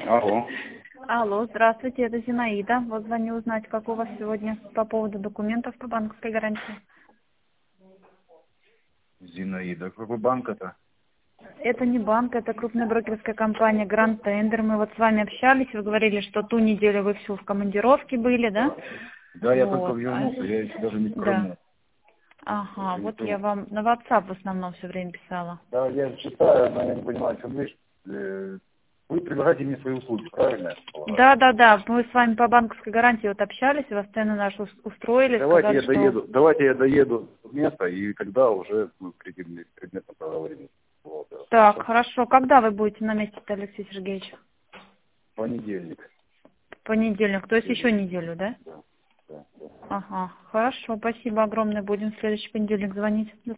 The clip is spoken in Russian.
Алло. Алло, здравствуйте, это Зинаида. Вот звоню узнать, как у вас сегодня по поводу документов по банковской гарантии. Зинаида. Какой банк это? Это не банк, это крупная брокерская компания Grand Tender. Мы вот с вами общались, вы говорили, что ту неделю вы всю в командировке были, да? Да, я только Вот. вернулся, я еще даже не в Да. Крыму. Ага, Еще не в вот я Крыму. вам на WhatsApp в основном все время писала. Да, я читаю, но я не понимаю, о чем речь. Вы предлагаете мне свои услуги, правильно? Да. Мы с вами по банковской гарантии вот общались, вас цены наши устроили, сказали, что... Давайте я доеду в место, и тогда уже мы предметно поговорим. Вот, да. Так, хорошо. Когда вы будете на месте, Алексей Сергеевич? Понедельник. В понедельник, то есть еще неделю, да? Да. Ага, хорошо, спасибо огромное. Будем в следующий понедельник звонить.